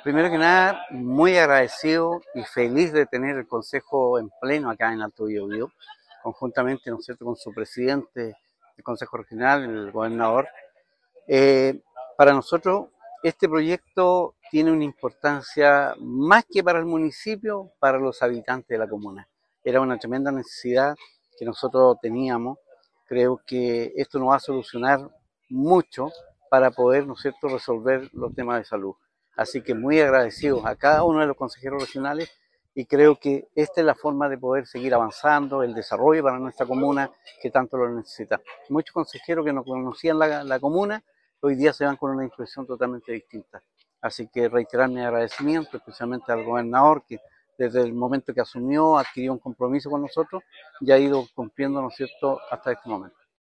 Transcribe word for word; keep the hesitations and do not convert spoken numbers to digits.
Primero que nada, muy agradecido y feliz de tener el Consejo en pleno acá en Alto Biobío, conjuntamente, ¿no es cierto?, con su presidente del Consejo Regional, el gobernador. Eh, para nosotros, este proyecto tiene una importancia más que para el municipio, para los habitantes de la comuna. Era una tremenda necesidad que nosotros teníamos. Creo que esto nos va a solucionar mucho para poder, ¿no es cierto?, resolver los temas de salud. Así que muy agradecidos a cada uno de los consejeros regionales y creo que esta es la forma de poder seguir avanzando, el desarrollo para nuestra comuna que tanto lo necesita. Muchos consejeros que no conocían la, la comuna hoy día se van con una impresión totalmente distinta. Así que reiterar mi agradecimiento especialmente al gobernador que desde el momento que asumió adquirió un compromiso con nosotros y ha ido cumpliendo, ¿no es cierto?, hasta este momento.